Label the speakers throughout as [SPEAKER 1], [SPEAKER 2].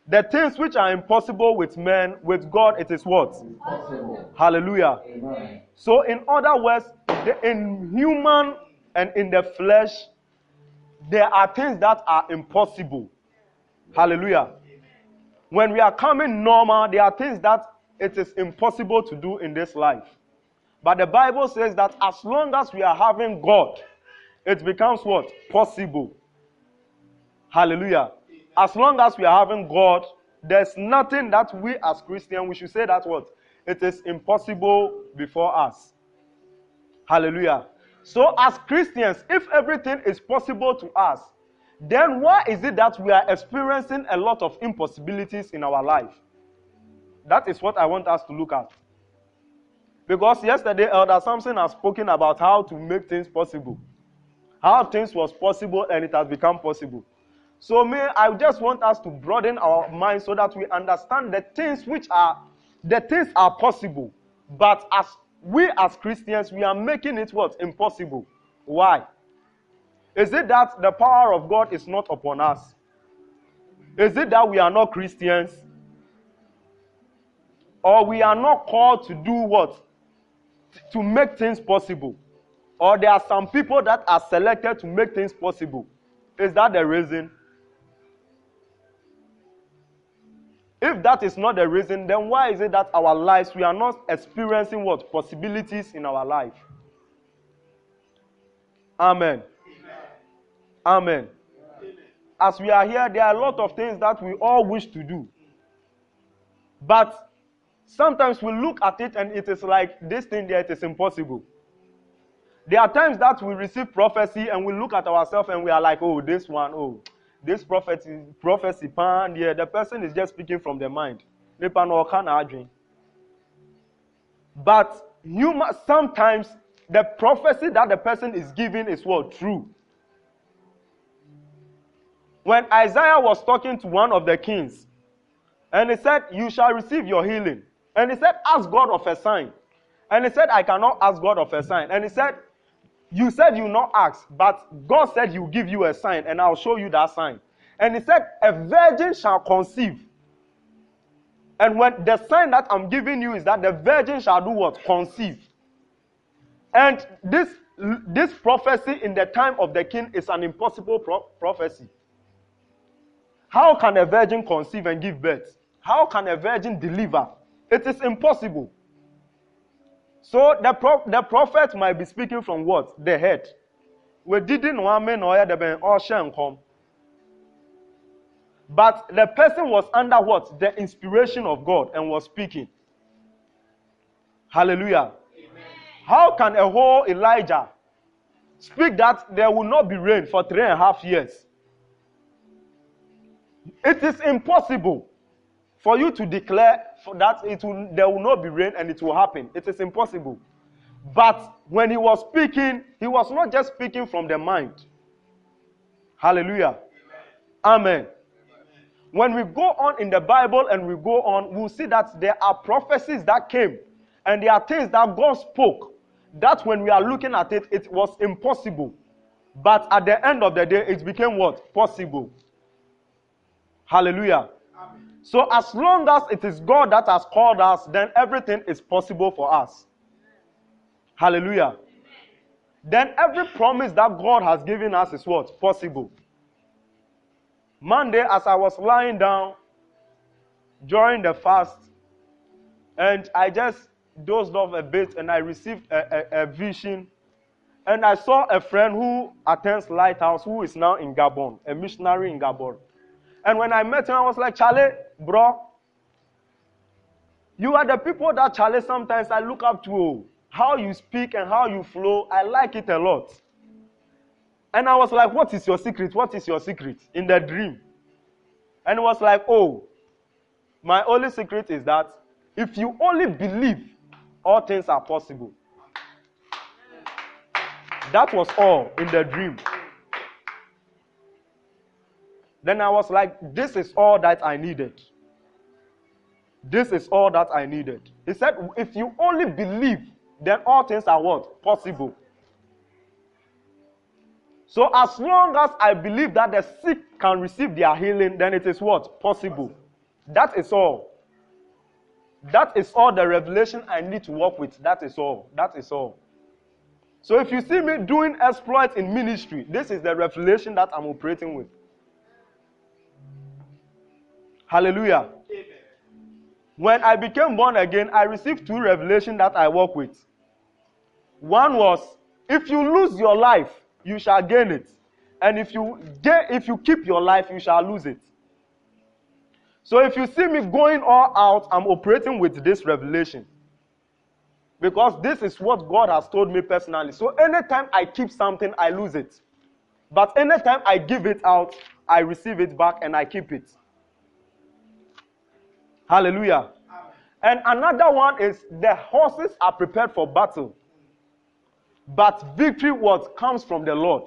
[SPEAKER 1] The things which are impossible with men, with God, it is what?
[SPEAKER 2] Possible.
[SPEAKER 1] Hallelujah.
[SPEAKER 2] Amen.
[SPEAKER 1] So in other words, in human and in the flesh, there are things that are impossible. Hallelujah. When we are coming normal, there are things that it is impossible to do in this life. But the Bible says that as long as we are having God, it becomes what? Possible. Hallelujah. As long as we are having God, there's nothing that we as Christians, we should say that what? It is impossible before us. Hallelujah. So as Christians, if everything is possible to us, then why is it that we are experiencing a lot of impossibilities in our life? That is what I want us to look at. Because yesterday, Elder Samson has spoken about how to make things possible. How things was possible and it has become possible. So I just want us to broaden our minds so that we understand the things are possible. But as we as Christians, we are making it what? Impossible. Why? Is it that the power of God is not upon us? Is it that we are not Christians? Or we are not called to do what? To make things possible? Or there are some people that are selected to make things possible? Is that the reason? If that is not the reason, then why is it that our lives, we are not experiencing what? Possibilities in our life? Amen. Amen. As we are here, there are a lot of things that we all wish to do. But sometimes we look at it and it is like this thing there, it is impossible. There are times that we receive prophecy and we look at ourselves and we are like, oh, this prophecy, yeah, the person is just speaking from the mind. But sometimes the prophecy that the person is giving is what? True. When Isaiah was talking to one of the kings, and he said, you shall receive your healing. And he said, ask God of a sign. And he said, I cannot ask God of a sign. And he said, you said you not ask, but God said he will give you a sign, and I'll show you that sign. And he said, a virgin shall conceive. And when the sign that I'm giving you is that the virgin shall do what? Conceive. And this prophecy in the time of the king is an impossible prophecy. How can a virgin conceive and give birth? How can a virgin deliver? It is impossible. So the prophet might be speaking from what? The head. We didn't want men or come. But the person was under what? The inspiration of God and was speaking. Hallelujah. Amen. How can a whole Elijah speak that there will not be rain for 3.5 years? It is impossible for you to declare that there will not be rain and it will happen. It is impossible. But when he was speaking, he was not just speaking from the mind. Hallelujah. Amen. When we go on in the Bible and we go on, we'll see that there are prophecies that came and there are things that God spoke that when we are looking at it, it was impossible. But at the end of the day, it became what? Possible. Hallelujah. Amen. So as long as it is God that has called us, then everything is possible for us. Hallelujah. Amen. Then every promise that God has given us is what? Possible. Monday, as I was lying down during the fast, and I just dozed off a bit and I received a vision. And I saw a friend who attends Lighthouse, who is now in Gabon, a missionary in Gabon. And when I met him, I was like, Charlie, bro, you are the people that, Charlie, sometimes I look up to. How you speak and how you flow, I like it a lot. And I was like, what is your secret? What is your secret? In the dream. And it was like, oh, my only secret is that if you only believe, all things are possible. That was all in the dream. Then I was like, this is all that I needed. This is all that I needed. He said, if you only believe, then all things are what? Possible. So as long as I believe that the sick can receive their healing, then it is what? Possible. That is all. That is all the revelation I need to work with. That is all. That is all. So if you see me doing exploits in ministry, this is the revelation that I'm operating with. Hallelujah. Amen. When I became born again, I received 2 revelations that I work with. One was, if you lose your life, you shall gain it. And if you keep your life, you shall lose it. So if you see me going all out, I'm operating with this revelation. Because this is what God has told me personally. So anytime I keep something, I lose it. But anytime I give it out, I receive it back and I keep it. Hallelujah. And another one is the horses are prepared for battle. But victory what comes from the Lord.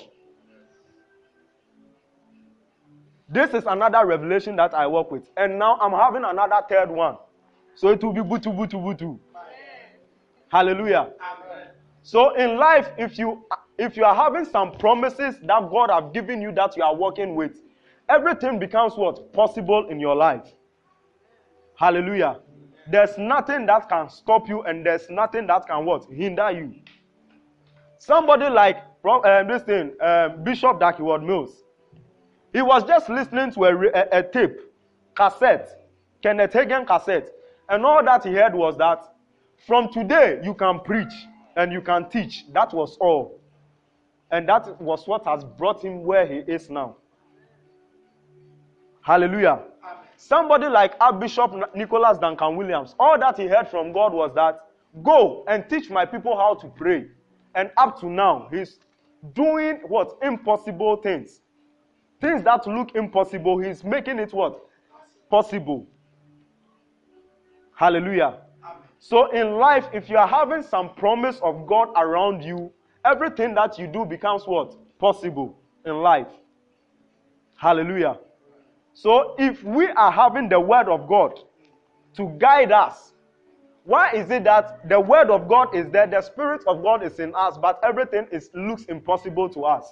[SPEAKER 1] This is another revelation that I work with. And now I'm having another third one. So it will be butu, butu, butu. Hallelujah. Amen. So in life, if you are having some promises that God have given you that you are working with, everything becomes what? Possible in your life. Hallelujah. There's nothing that can stop you and there's nothing that can what? Hinder you. Somebody like Bishop Dakiwad Mills. He was just listening to a tape, cassette, Kenneth Hagin cassette. And all that he heard was that from today you can preach and you can teach. That was all. And that was what has brought him where he is now. Hallelujah. Amen. Somebody like Archbishop Nicholas Duncan Williams, all that he heard from God was that, go and teach my people how to pray. And up to now, he's doing what? Impossible things. Things that look impossible, he's making it what? Possible. Hallelujah. Amen. So in life, if you are having some promise of God around you, everything that you do becomes what? Possible in life. Hallelujah. So if we are having the word of God to guide us, why is it that the word of God is there, the spirit of God is in us, but everything looks impossible to us?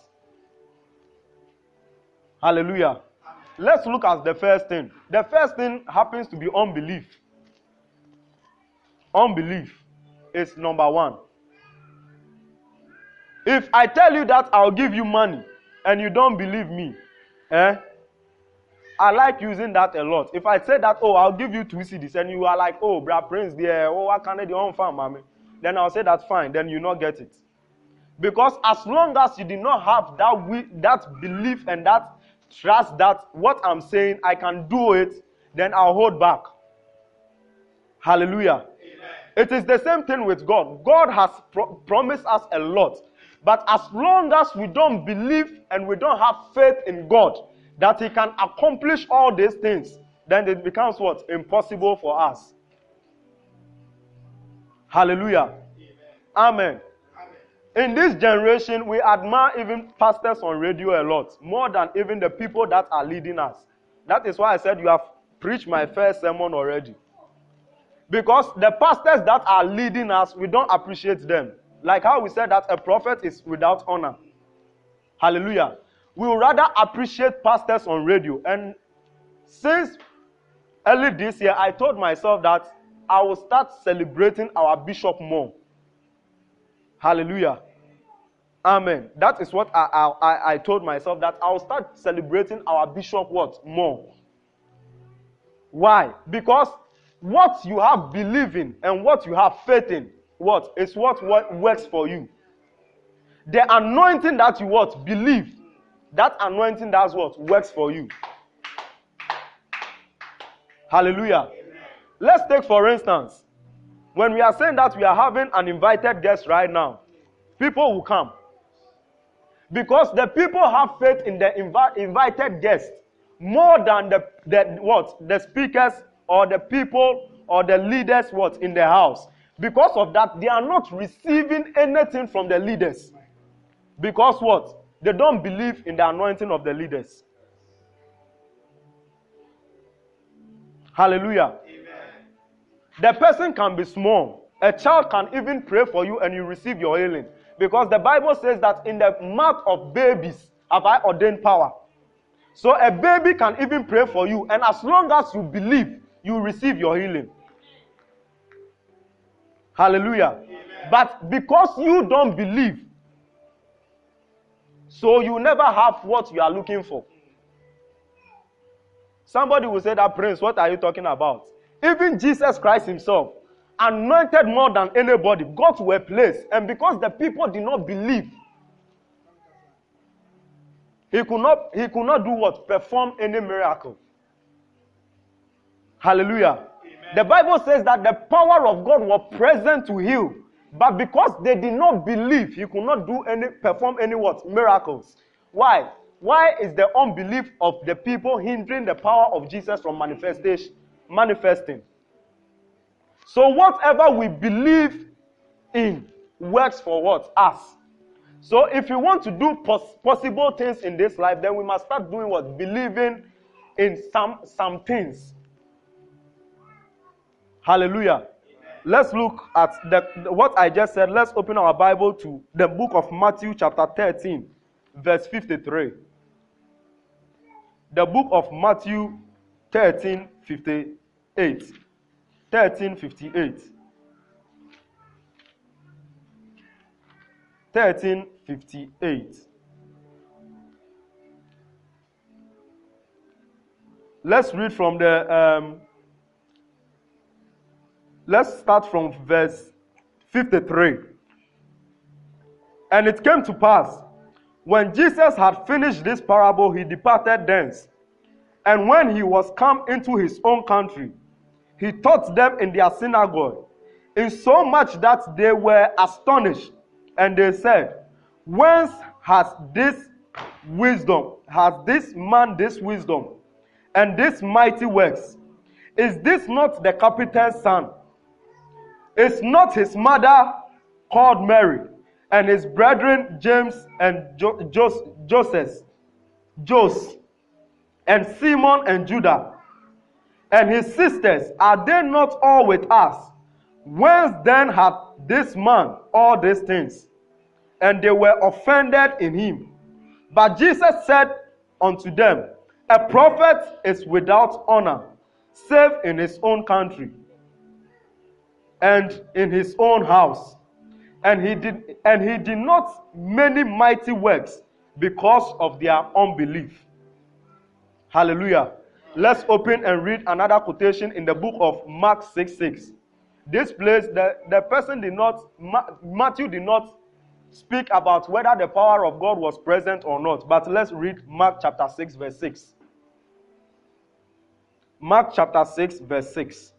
[SPEAKER 1] Hallelujah. Let's look at the first thing. The first thing happens to be unbelief. Unbelief is number one. If I tell you that I'll give you money and you don't believe me, I like using that a lot. If I say that, oh, I'll give you 2 CDs and you are like, oh, Bra Prince, there, oh, what can I do on farm, mommy? Then I'll say that's fine. Then you not get it. Because as long as you did not have that belief and that trust that what I'm saying, I can do it, then I'll hold back. Hallelujah. Amen. It is the same thing with God. God has promised us a lot. But as long as we don't believe and we don't have faith in God, that He can accomplish all these things, then it becomes what? Impossible for us. Hallelujah. Amen. In this generation, we admire even pastors on radio a lot, more than even the people that are leading us. That is why I said you have preached my first sermon already. Because the pastors that are leading us, we don't appreciate them. Like how we said that a prophet is without honor. Hallelujah. We would rather appreciate pastors on radio. And since early this year, I told myself that I will start celebrating our bishop more. Hallelujah. Amen. That is what I told myself, that I will start celebrating our bishop what? More. Why? Because what you have believed in and what you have faith in, what is what works for you. The anointing that you what? Believe. That anointing, that's what works for you. Hallelujah. Amen. Let's take for instance, when we are saying that we are having an invited guest right now, people will come. Because the people have faith in the invited guest more than the speakers or the people or the leaders in the house. Because of that, they are not receiving anything from the leaders. Because what? They don't believe in the anointing of the leaders. Hallelujah. Amen. The person can be small. A child can even pray for you and you receive your healing. Because the Bible says that in the mouth of babies have I ordained power. So a baby can even pray for you, and as long as you believe, you receive your healing. Hallelujah. Amen. But because you don't believe, so you never have what you are looking for. Somebody will say that, Prince, what are you talking about? Even Jesus Christ himself, anointed more than anybody, got to a place, and because the people did not believe, he could not do what? Perform any miracle. Hallelujah. Amen. The Bible says that the power of God was present to heal, but because they did not believe, he could not perform any what? Miracles. Why? Why is the unbelief of the people hindering the power of Jesus from manifesting? So whatever we believe in works for what? Us. So if we want to do possible things in this life, then we must start doing what? Believing in some things. Hallelujah. Amen. Let's look at what I just said. Let's open our Bible to the book of Matthew chapter 13, verse 53. The book of Matthew 13, 58. 13:58. 13:58. Let's read from let's start from verse 53. And it came to pass, when Jesus had finished this parable, he departed thence. And when he was come into his own country, he taught them in their synagogue, insomuch that they were astonished. And they said, whence has this man this wisdom, and this mighty works? Is this not the carpenter's son? Is not his mother called Mary, and his brethren James and Joseph, and Simon and Judah, and his sisters, are they not all with us? Whence then had this man all these things? And they were offended in him. But Jesus said unto them, a prophet is without honor, save in his own country and in his own house. And he did not many mighty works because of their unbelief. Hallelujah. Let's open and read another quotation in the book of Mark 6:6. This place, Matthew did not speak about whether the power of God was present or not. But let's read Mark chapter 6, verse 6. Mark chapter 6, verse 6.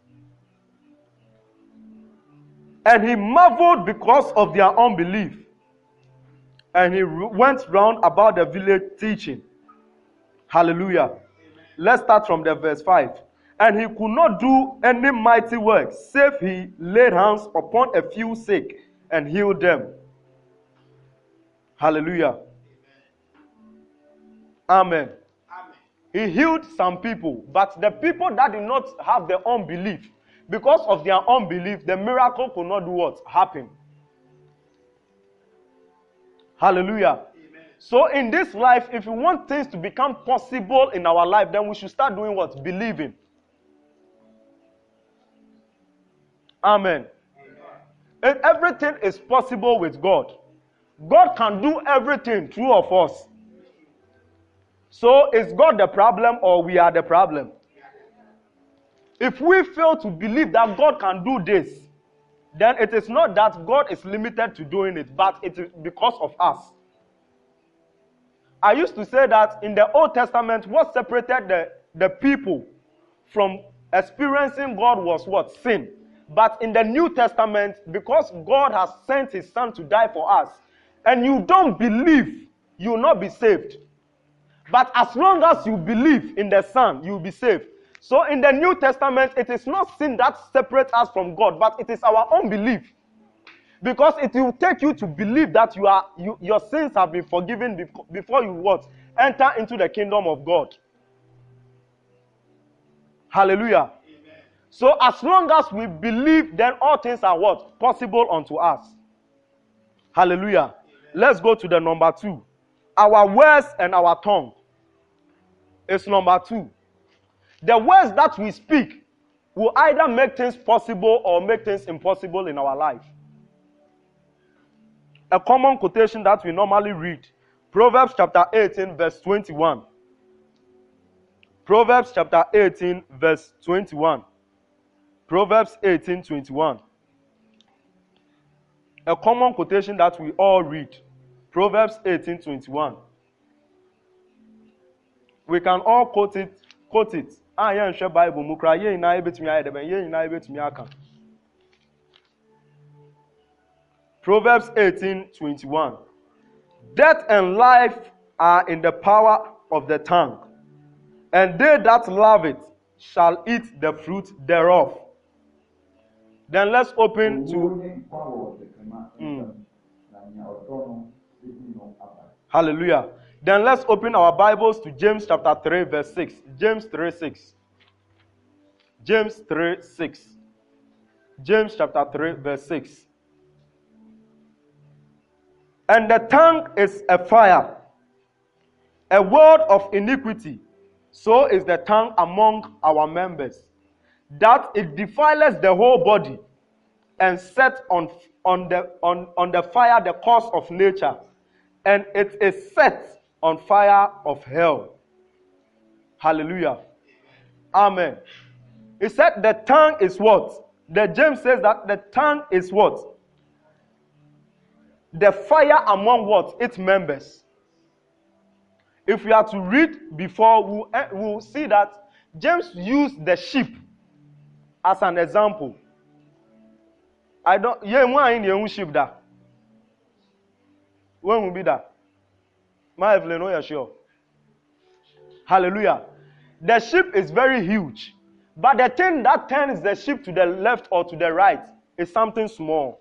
[SPEAKER 1] And he marveled because of their unbelief. And he went round about the village teaching. Hallelujah. Let's start from the verse 5. And he could not do any mighty work, save he laid hands upon a few sick and healed them. Hallelujah. Amen. Amen. He healed some people, but the people that did not have the unbelief, because of their unbelief, the miracle could not do what? Happen. Hallelujah. So in this life, if we want things to become possible in our life, then we should start doing what? Believing. Amen. And everything is possible with God. God can do everything through of us. So is God the problem or we are the problem? If we fail to believe that God can do this, then it is not that God is limited to doing it, but it is because of us. I used to say that in the Old Testament, what separated the people from experiencing God was what? Sin. But in the New Testament, because God has sent his son to die for us, and you don't believe, you will not be saved. But as long as you believe in the son, you will be saved. So in the New Testament, it is not sin that separates us from God, but it is our unbelief. Because it will take you to believe that your sins have been forgiven before you what? Enter into the kingdom of God. Hallelujah. Amen. So as long as we believe, then all things are what? Possible unto us. Hallelujah. Amen. Let's go to the number 2. Our words and our tongue. It's number 2. The words that we speak will either make things possible or make things impossible in our life. A common quotation that we normally read, Proverbs chapter 18, verse 21. Proverbs chapter 18, verse 21. Proverbs 18, 21. A common quotation that we all read, Proverbs 18, 21. We can all quote it. Bible mukra ye na ebetumi ayedebe ye na ebetumi aka. Proverbs 18:21. Death and life are in the power of the tongue, and they that love it shall eat the fruit thereof. Then let's open to Hallelujah. Then let's open our Bibles to James chapter 3, verse 6. James 3:6. James 3:6. James chapter 3, verse 6. And the tongue is a fire, a word of iniquity. So is the tongue among our members, that it defileth the whole body, and set on the fire the course of nature, and it is set on fire of hell. Hallelujah. Amen. He said the tongue is what? James says that the tongue is what? The fire among what? Its members. If we are to read before, we'll see that James used the sheep as an example. Sheep that. When will be that? My Evelyn, no, you're sure. Hallelujah. The sheep is very huge, but the thing that turns the sheep to the left or to the right is something small.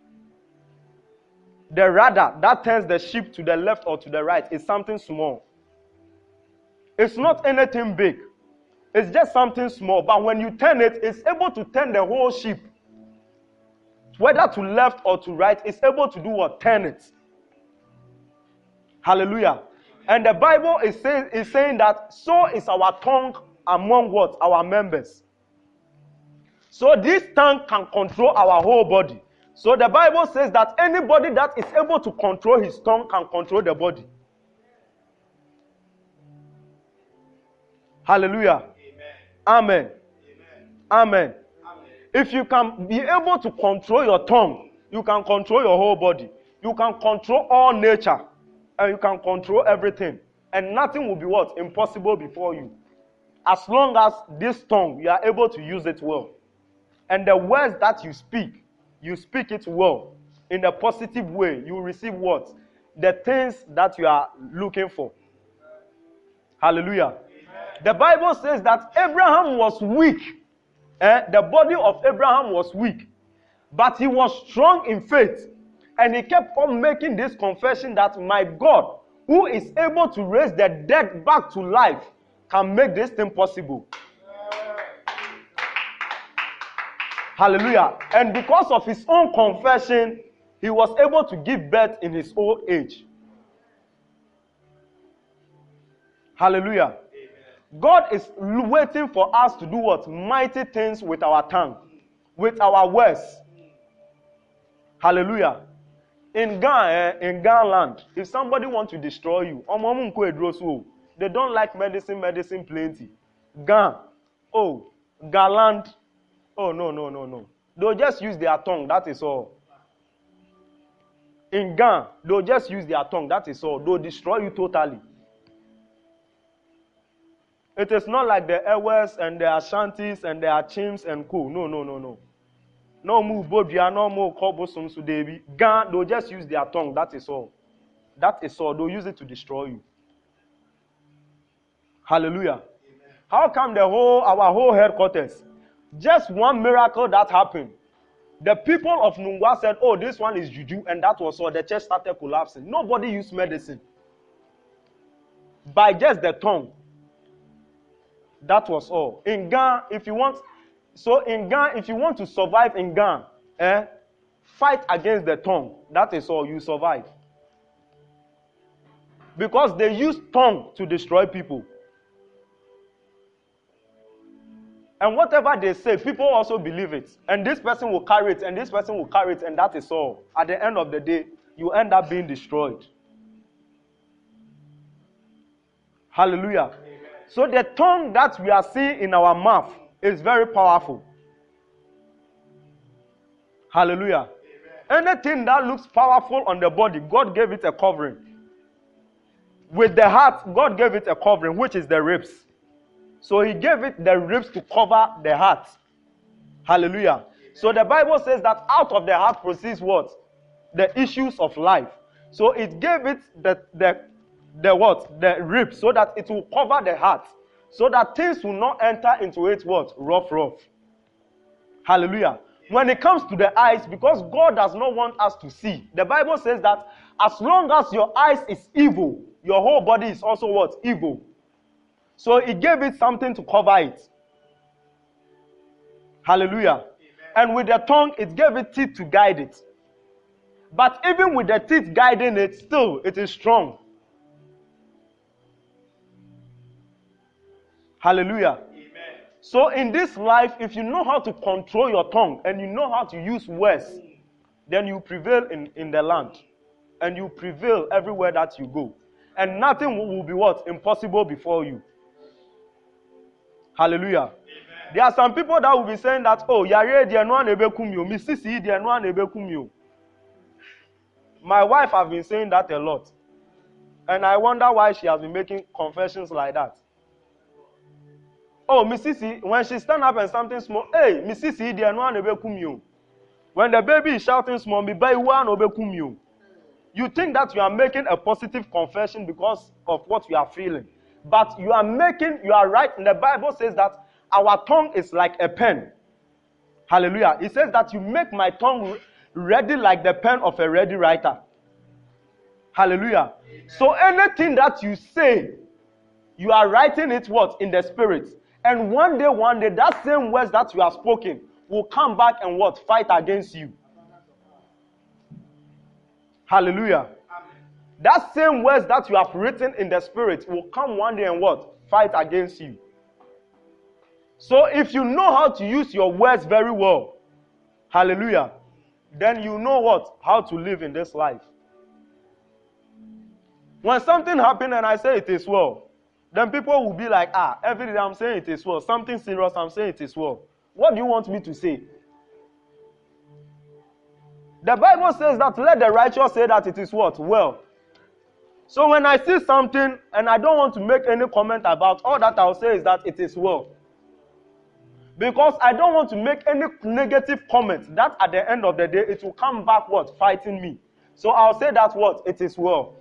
[SPEAKER 1] The rudder that turns the sheep to the left or to the right is something small. It's not anything big. It's just something small. But when you turn it, it's able to turn the whole sheep. Whether to left or to right, it's able to do what? Turn it. Hallelujah. And the Bible is saying that so is our tongue among what? Our members. So this tongue can control our whole body. So the Bible says that anybody that is able to control his tongue can control the body. Hallelujah. Amen. Amen. If you can be able to control your tongue, you can control your whole body. You can control all nature. And you can control everything. And nothing will be what? Impossible before you. As long as this tongue, you are able to use it well. And the words that you speak it well. In a positive way, you receive what? The things that you are looking for. Hallelujah. Amen. The Bible says that Abraham was weak. The body of Abraham was weak. But he was strong in faith. And he kept on making this confession that my God, who is able to raise the dead back to life, can make this thing possible. Hallelujah. And because of his own confession, he was able to give birth in his old age. Hallelujah. Amen. God is waiting for us to do what? Mighty things with our tongue, with our words. Hallelujah. In Ghana land, if somebody wants to destroy you, they don't like medicine plenty. Ghana, Galand, no. They'll just use their tongue, that is all. In Ghana, they'll just use their tongue, that is all. They'll destroy you totally. It is not like the Ewes and the Ashantis and the Achims and co. No. No move Bodria, no more Kobosum Sudebi. Gan, they'll just use their tongue, that is all. That is all. They'll use it to destroy you. Hallelujah. Amen. How come our whole headquarters, just one miracle that happened, the people of Nungwa said, oh, this one is juju, and that was all. The church started collapsing. Nobody used medicine. By just the tongue. That was all. In Ghana, if you want to survive in Ghana, fight against the tongue. That is all, you survive. Because they use tongue to destroy people. And whatever they say, people also believe it. And this person will carry it, and this person will carry it, and that is all. At the end of the day, you end up being destroyed. Hallelujah. Amen. So the tongue that we are seeing in our mouth is very powerful. Hallelujah. Amen. Anything that looks powerful on the body, God gave it a covering. With the heart, God gave it a covering, which is the ribs. So he gave it the ribs to cover the heart. Hallelujah. Amen. So the Bible says that out of the heart proceeds what? The issues of life. So it gave it the what? The ribs, so that it will cover the heart. So that things will not enter into it what? Rough. Hallelujah. When it comes to the eyes, because God does not want us to see, the Bible says that as long as your eyes is evil, your whole body is also what? Evil. So it gave it something to cover it. Hallelujah. Amen. And with the tongue, it gave it teeth to guide it. But even with the teeth guiding it, still it is strong. Hallelujah. Amen. So in this life, if you know how to control your tongue and you know how to use words, then you prevail in the land. And you prevail everywhere that you go. And nothing will be what? Impossible before you. Hallelujah. Amen. There are some people that will be saying that, oh, yare de no anebekumyo, misisi de no anebekumyo. My wife has been saying that a lot. And I wonder why she has been making confessions like that. Oh, misisi, when she stand up and something small, hey, misisi de no anebekumyo. When the baby is shouting small, me buy one obekumyo. You think that you are making a positive confession because of what you are feeling. But you are right. And the Bible says that our tongue is like a pen. Hallelujah. It says that you make my tongue ready like the pen of a ready writer. Hallelujah. Amen. So anything that you say, you are writing it what? In the spirit. And one day, that same words that you have spoken will come back and what? Fight against you. Hallelujah. Amen. That same words that you have written in the spirit will come one day and what? Fight against you. So if you know how to use your words very well, hallelujah, then you know what? How to live in this life. When something happens and I say it is well, then people will be like, every day I'm saying it is well. Something serious, I'm saying it is well. What do you want me to say? The Bible says that let the righteous say that it is what? Well. So when I see something and I don't want to make any comment about, all that I'll say is that it is well. Because I don't want to make any negative comment that at the end of the day it will come back what? Fighting me. So I'll say that what? It is well.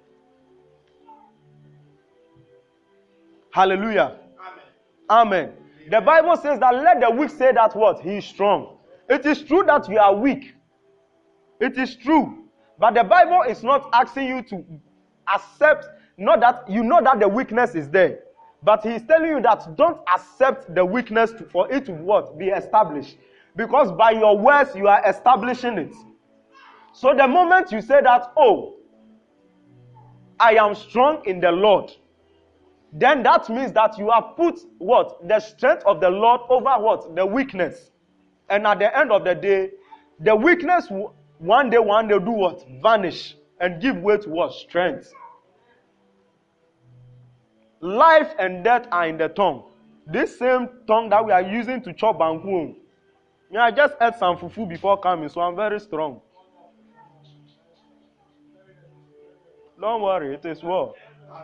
[SPEAKER 1] Hallelujah. Amen. Amen. The Bible says that let the weak say that what? He is strong. It is true that you are weak. It is true. But the Bible is not asking you to accept, not that you know that the weakness is there. But he is telling you that don't accept the weakness for it to what? Be established. Because by your words, you are establishing it. So the moment you say that, oh, I am strong in the Lord, then that means that you have put what? The strength of the Lord over what? The weakness. And at the end of the day, the weakness will one day do what? Vanish and give way to what? Strength. Life and death are in the tongue. This same tongue that we are using to chop banku. I just ate some fufu before coming, so I'm very strong. Don't worry, it is well.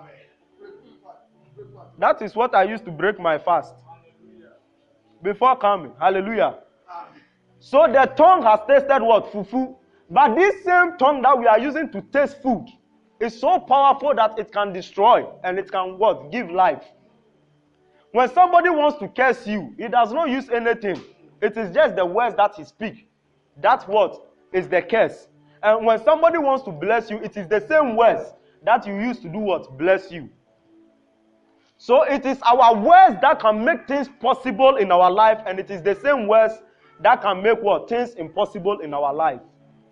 [SPEAKER 1] That is what I used to break my fast before coming. Hallelujah. So the tongue has tasted what? Fufu. But this same tongue that we are using to taste food is so powerful that it can destroy and it can what? Give life. When somebody wants to curse you, he does not use anything. It is just the words that he speaks. That's what is the curse. And when somebody wants to bless you, it is the same words that you use to do what? Bless you. So it is our words that can make things possible in our life, and it is the same words that can make what? Things impossible in our life.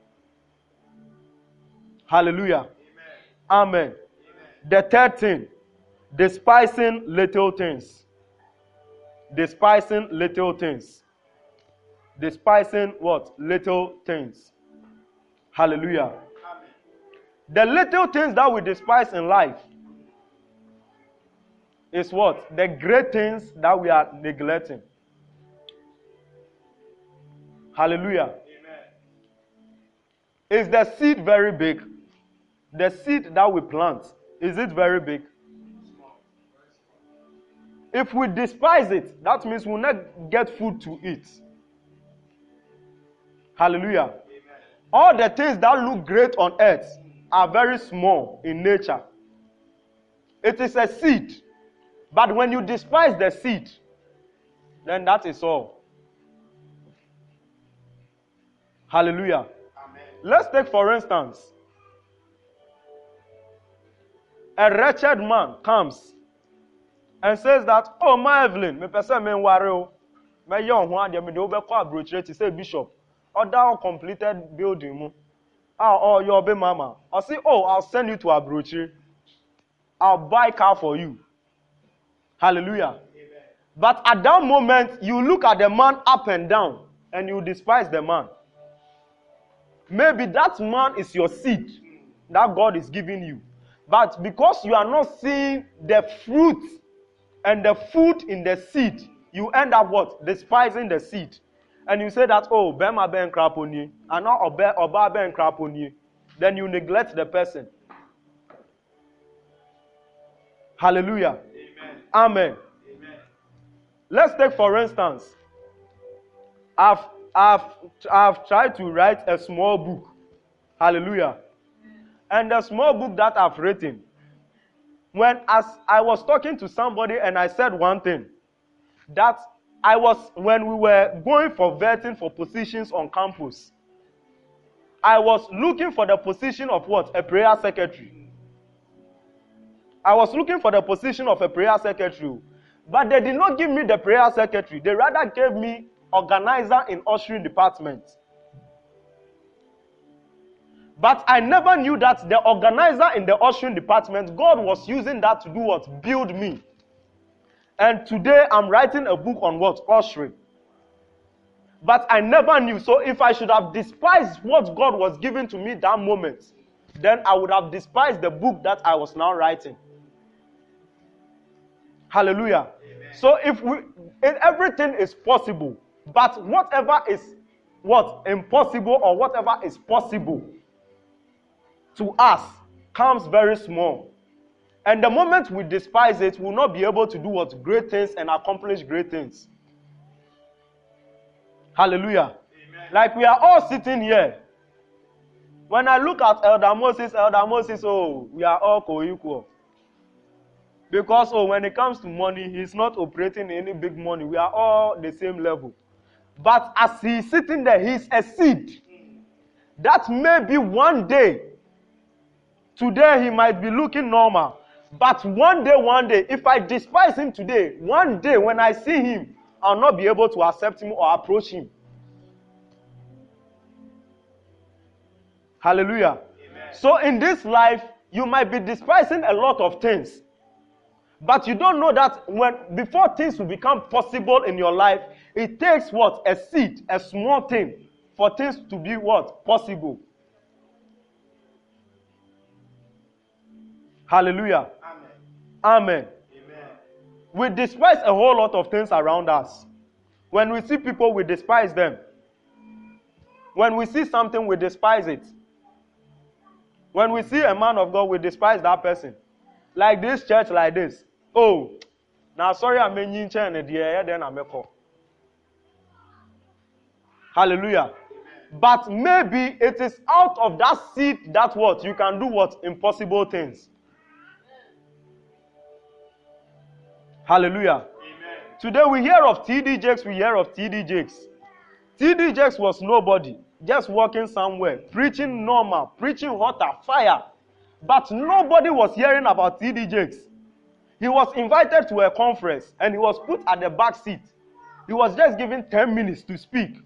[SPEAKER 1] Hallelujah. Amen. Amen. Amen. The third thing, despising little things. Despising little things. Despising what? Little things. Hallelujah.
[SPEAKER 2] Amen.
[SPEAKER 1] The little things that we despise in life is what? The great things that we are neglecting. Hallelujah.
[SPEAKER 2] Amen.
[SPEAKER 1] Is the seed very big? The seed that we plant, is it very big?
[SPEAKER 2] Small.
[SPEAKER 1] If we despise it, that means we'll not get food to eat. Hallelujah.
[SPEAKER 2] Amen.
[SPEAKER 1] All the things that look great on earth are very small in nature. It is a seed. But when you despise the seed, then that is all. Hallelujah.
[SPEAKER 2] Amen.
[SPEAKER 1] Let's take for instance, a wretched man comes and says that, oh, my Evelyn, me person me worry o, me young one dey me dey obe call brochure to say bishop, or that completed building mu, oh your be mama, I say, oh, I'll send you to a brochure, I'll buy car for you. Hallelujah.
[SPEAKER 2] Amen.
[SPEAKER 1] But at that moment, you look at the man up and down, and you despise the man. Maybe that man is your seed that God is giving you. But because you are not seeing the fruit and the food in the seed, you end up what? Despising the seed. And you say that, oh, Bema ben kraponi, and not Oba ben kraponi. Then you neglect the person. Hallelujah.
[SPEAKER 2] Amen.
[SPEAKER 1] Amen.
[SPEAKER 2] Amen.
[SPEAKER 1] Let's take for instance, I've tried to write a small book. Hallelujah. And the small book that I've written, as I was talking to somebody and I said one thing, that when we were going for vetting for positions on campus, I was looking for the position of what? A prayer secretary. I was looking for the position of a prayer secretary. But they did not give me the prayer secretary. They rather gave me organizer in ushering department. But I never knew that the organizer in the ushering department, God was using that to do what? Build me. And today I'm writing a book on what? Ushering. But I never knew. So if I should have despised what God was giving to me that moment, then I would have despised the book that I was now writing. Hallelujah. Amen. So everything is possible. But whatever is impossible or whatever is possible to us comes very small. And the moment we despise it, we'll not be able to do what? Great things and accomplish great things. Hallelujah. Amen. Like we are all sitting here. When I look at Elder Moses, oh, we are all co-equal. Because when it comes to money, he's not operating any big money. We are all the same level. But as he's sitting there, he's a seed. That maybe one day, today he might be looking normal. But one day, if I despise him today, one day when I see him, I'll not be able to accept him or approach him. Hallelujah. Amen. So in this life, you might be despising a lot of things. But you don't know that before things will become possible in your life, it takes what? A seed, a small thing, for things to be what? Possible. Hallelujah.
[SPEAKER 2] Amen.
[SPEAKER 1] Amen.
[SPEAKER 2] Amen.
[SPEAKER 1] We despise a whole lot of things around us. When we see people, we despise them. When we see something, we despise it. When we see a man of God, we despise that person. Like this church, like this. Oh, now sorry, I'm in then I'm a call. Hallelujah. Amen. But maybe it is out of that seed that what? You can do what? Impossible things. Hallelujah. Amen. Today we hear of TD Jakes, we hear of TD Jakes. TD Jakes was nobody, just walking somewhere, preaching normal, preaching hotter, fire. But nobody was hearing about TD Jakes. He was invited to a conference and he was put at the back seat. He was just given 10 minutes to speak.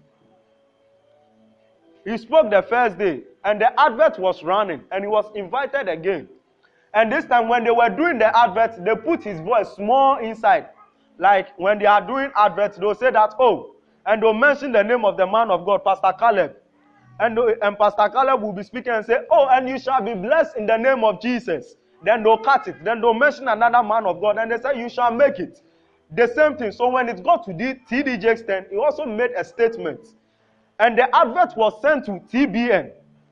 [SPEAKER 1] He spoke the first day and the advert was running and he was invited again. And this time when they were doing the advert, they put his voice small inside. Like when they are doing adverts, they'll say that, oh, and they'll mention the name of the man of God, Pastor Caleb. And Pastor Caleb will be speaking and say, oh, and you shall be blessed in the name of Jesus. Then they'll cut it. Then they'll mention another man of God and they say, you shall make it. The same thing. So when it got to the TD Jakes 10, he also made a statement. And the advert was sent to TBN.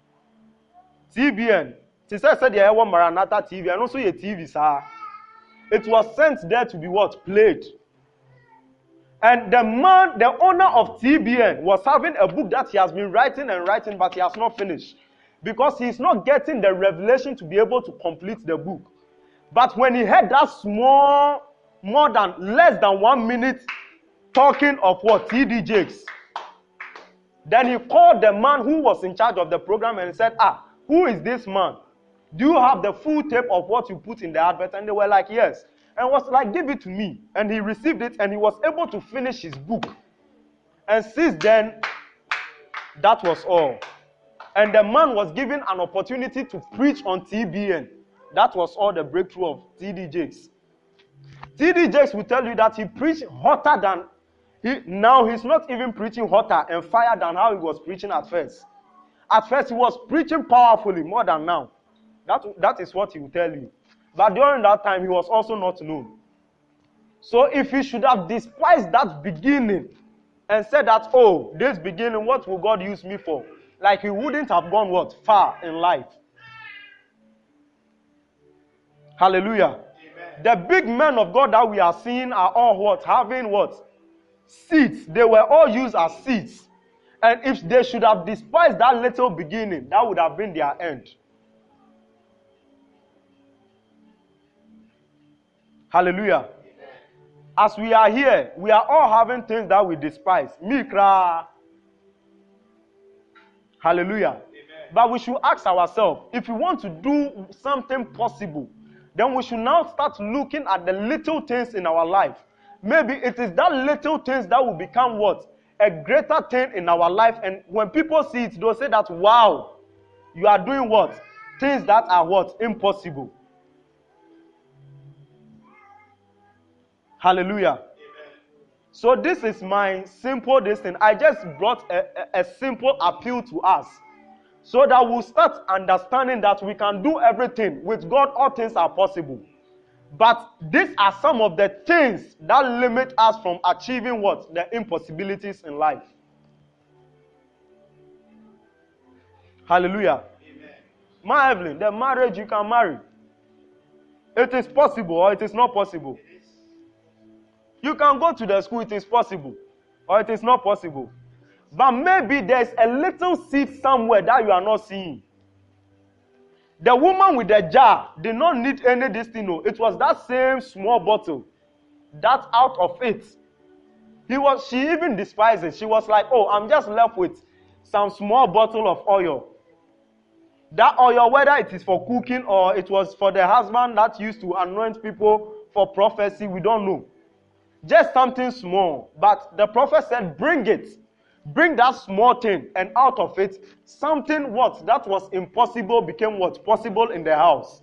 [SPEAKER 1] TBN. She said, yeah, one Maranatha TV. And also your TV, sir. It was sent there to be what? Played. And the man, the owner of TBN, was having a book that he has been writing, but he has not finished. Because he's not getting the revelation to be able to complete the book. But when he heard that small, less than 1 minute talking of what? TD Jakes. Then he called the man who was in charge of the program and said, who is this man? Do you have the full tape of what you put in the advert? And they were like, yes. And was like, give it to me. And he received it and he was able to finish his book. And since then, that was all. And the man was given an opportunity to preach on TBN. That was all the breakthrough of TD Jakes. TD Jakes will tell you that he preached hotter than, now he's not even preaching hotter and fire than how he was preaching at first. At first he was preaching powerfully more than now. That is what he will tell you. But during that time, he was also not known. So if he should have despised that beginning and said that, oh, this beginning, what will God use me for? Like he wouldn't have gone what? Far in life. Hallelujah. Amen. The big men of God that we are seeing are all what? Having what? Seeds. They were all used as seeds. And if they should have despised that little beginning, that would have been their end. Hallelujah. Amen. As we are here, we are all having things that we despise. Mikra. Hallelujah. Amen. But we should ask ourselves, if we want to do something possible, then we should now start looking at the little things in our life. Maybe it is that little things that will become what? A greater thing in our life. And when people see it, they'll say that, wow, you are doing what? Things that are what? Impossible. Hallelujah. Amen. So this is my simple thing. I just brought a simple appeal to us so that we'll start understanding that we can do everything. With God, all things are possible. But these are some of the things that limit us from achieving what? The impossibilities in life. Hallelujah. Amen. My Evelyn, the marriage you can marry. It is possible or it is not possible. You can go to the school, it is possible, or it is not possible. But maybe there's a little seed somewhere that you are not seeing. The woman with the jar did not need any this thing. No. It was that same small bottle. That out of it. She even despised it. She was like, oh, I'm just left with some small bottle of oil. That oil, whether it is for cooking or it was for the husband that used to anoint people for prophecy, we don't know. Just something small. But the prophet said, bring it. Bring that small thing. And out of it, something what? That was impossible became what? Possible in the house.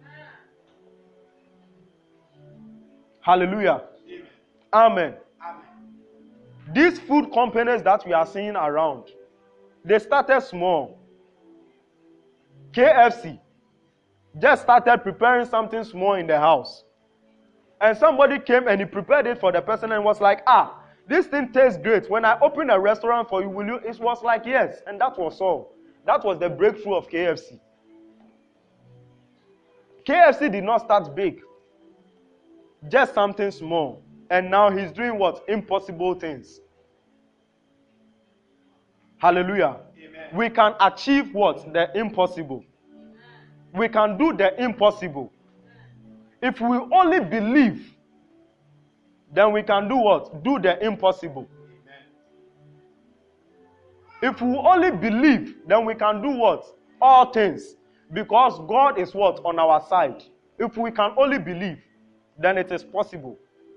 [SPEAKER 1] Hallelujah. Amen. Amen. These food companies that we are seeing around, they started small. KFC just started preparing something small in the house. And somebody came and he prepared it for the person and was like, this thing tastes great. When I open a restaurant for you, will you? It was like, yes. And that was all. That was the breakthrough of KFC. KFC did not start big. Just something small. And now he's doing what? Impossible things. Hallelujah. Amen. We can achieve what? The impossible. We can do the impossible. If we only believe, then we can do what? Do the impossible. Amen. If we only believe, then we can do what? All things. Because God is what? On our side. If we can only believe, then it is possible.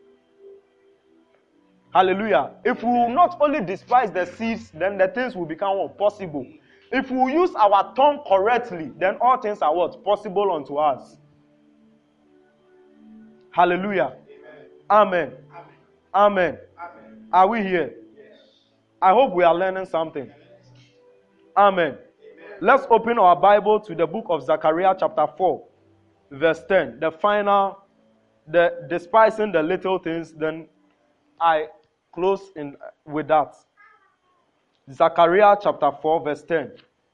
[SPEAKER 1] Hallelujah. If we will not only despise the seeds, then the things will become what? Possible. If we use our tongue correctly, then all things are what? Possible unto us. Hallelujah. Amen. Amen. Amen. Amen.
[SPEAKER 2] Amen.
[SPEAKER 1] Are we here?
[SPEAKER 2] Yes.
[SPEAKER 1] I hope we are learning something. Amen.
[SPEAKER 2] Amen.
[SPEAKER 1] Let's open our Bible to the book of Zechariah chapter 4, verse 10. The final, the despising the little things, then I close in with that. Zechariah chapter 4, verse 10.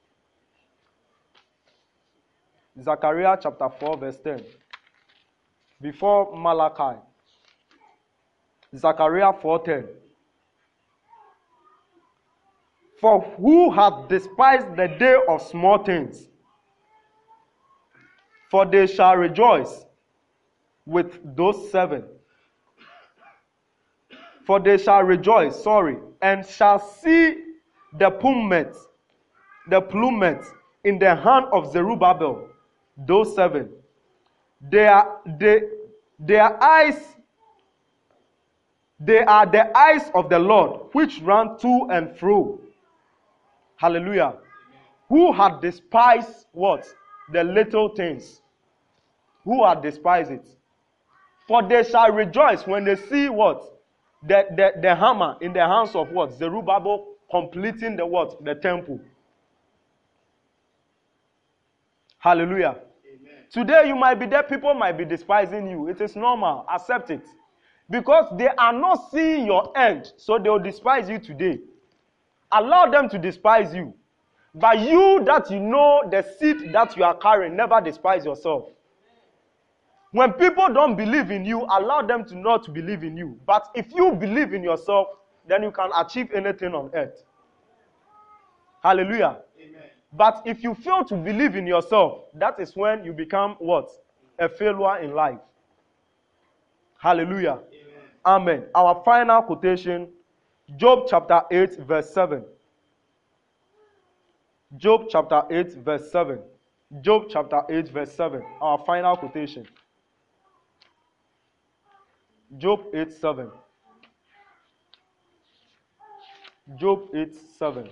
[SPEAKER 1] Zechariah chapter 4, verse 10. Before Malachi. Zechariah 4:10. For who hath despised the day of small things? For they shall rejoice with those 7. For they shall rejoice, and shall see the plummet in the hand of Zerubbabel, those 7. Their eyes, they are the eyes of the Lord, which run to and fro. Hallelujah. Amen. Who had despised what? The little things. Who had despised it? For they shall rejoice when they see what? The hammer in the hands of what? Zerubbabel completing the what? The temple. Hallelujah. Amen. Today you might be there, people might be despising you. It is normal. Accept it. Because they are not seeing your end, so they will despise you today. Allow them to despise you. But you that you know the seed that you are carrying, never despise yourself. When people don't believe in you, allow them to not believe in you. But if you believe in yourself, then you can achieve anything on earth. Hallelujah. Amen. But if you fail to believe in yourself, that is when you become what? A failure in life. Hallelujah. Amen. Amen. Our final quotation, Job chapter 8, verse 7. Job chapter 8, verse 7. Job chapter 8, verse 7. Our final quotation. Job 8, 7. Job 8, 7.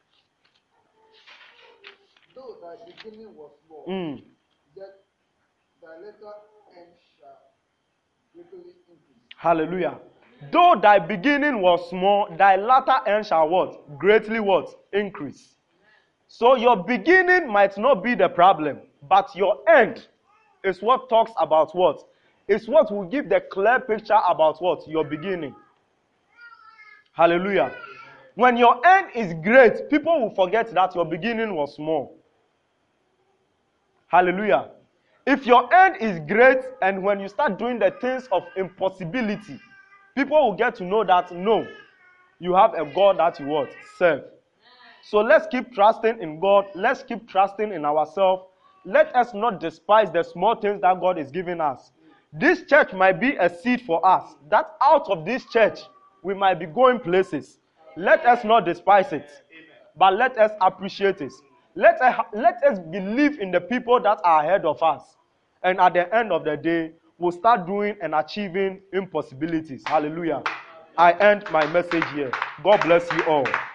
[SPEAKER 2] Though thy beginning was small, yet thy latter end shall greatly increase.
[SPEAKER 1] Hallelujah. Though thy beginning was small, thy latter end shall what? Greatly what? Increase. So your beginning might not be the problem, but your end is what talks about what? It's what will give the clear picture about what? Your beginning. Hallelujah. When your end is great, people will forget that your beginning was small. Hallelujah. If your end is great, and when you start doing the things of impossibility, people will get to know that, no, you have a God that you what? Serve. So let's keep trusting in God. Let's keep trusting in ourselves. Let us not despise the small things that God is giving us. This church might be a seed for us, that out of this church, we might be going places. Let us not despise it, but let us appreciate it. Let us believe in the people that are ahead of us. And at the end of the day, we'll start doing and achieving impossibilities. Hallelujah. I end my message here. God bless you all.